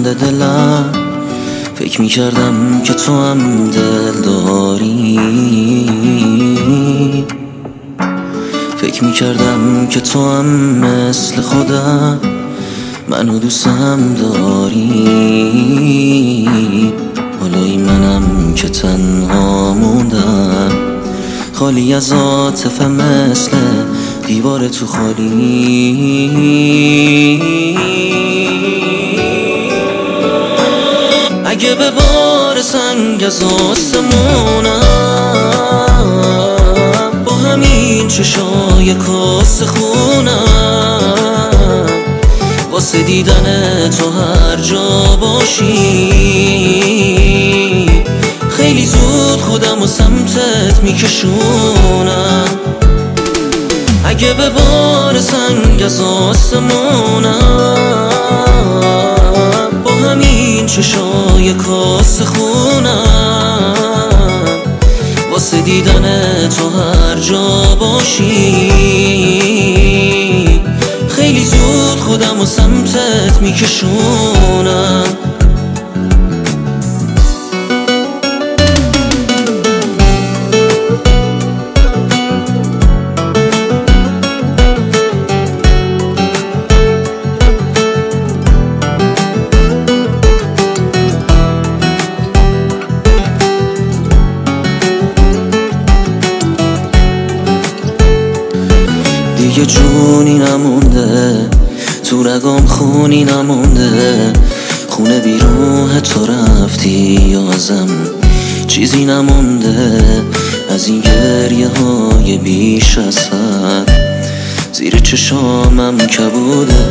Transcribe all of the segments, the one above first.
به دلم، فکر میکردم که تو هم دل داری، فکر میکردم که تو هم مثل خودم منو دوستم داری. حالای منم که تنها موندم، خالی از عاطفه مثل دیوار تو خالی. اگه به بار سنگ از آسمونم، با همین چشای کاسه خونم، واسه دیدن تو هر جا باشی، خیلی زود خودم و سمتت میکشونم. اگه به بار سنگ از آسمونم، با همین چشای کاسه خونم، واسه دیدن تو هر جا باشی، خیلی زود خودم و سمتت میکشونم. دیگه جونی نمونده تو رگام، خونی نمونده، خونه بیروح تو رفتی ازم، چیزی نمونده از این گریه های بیش از حد، زیر چشامم کبوده.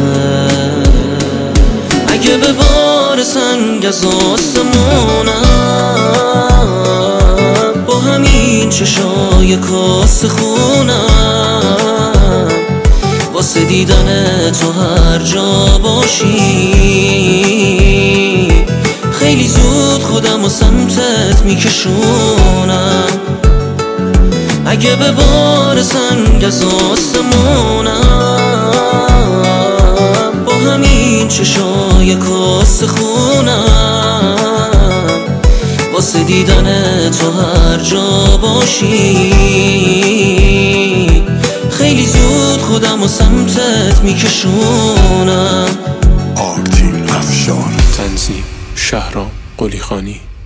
اگه به بار سنگ از آسمونم، با همین چشای کاسه خونم، واسه دیدن تو هر جا باشی، خیلی زود خودم و سمتت میکشونم. اگه به بار سنگ از آسمونم، با همین چشای کاسه خونم، واسه دیدن تو هر جا باشی، خیلی زود خودم و سمتت میکشونم. آرتین افشار، تنظیم شهرام قلیخانی.